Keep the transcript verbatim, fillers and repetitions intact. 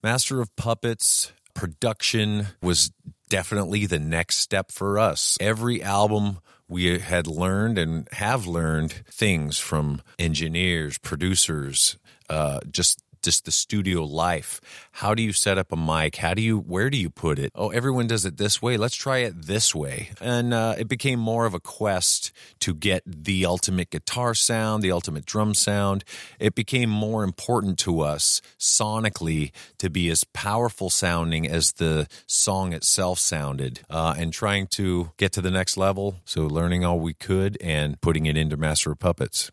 Master of Puppets production was definitely the next step for us. Every album we had learned and have learned things from engineers, producers, uh, just just the studio life. How do you set up a mic? How do you, where do you put it? Oh, everyone does it this way. Let's try it this way. And uh, it became more of a quest to get the ultimate guitar sound, the ultimate drum sound. It became more important to us sonically to be as powerful sounding as the song itself sounded, uh, and trying to get to the next level. So learning all we could and putting it into Master of Puppets.